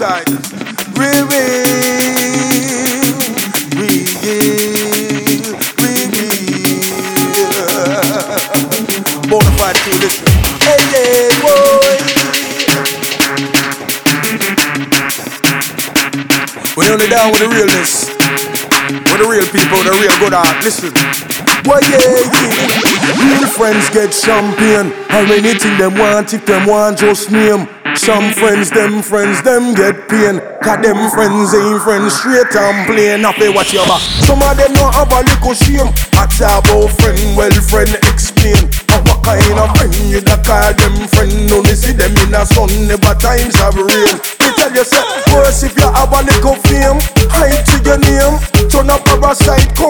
side. Real. Bonafide to listen. Hey, boy. We're only down with the realness. With the real people, the real good art. Listen. Why, real friends get champagne. How many things them want, if them want, just name. Some friends, them get pain. Cause them friends ain't friends straight and plain. Happy watch your back. Some of them don't have a little shame. I talk about friend, well friend explain. What kind of friend you da call them friend? Only see them in the sun, never times have rain. Me tell you say, worse if you have a little fame. Hide to your name, turn up parasite, come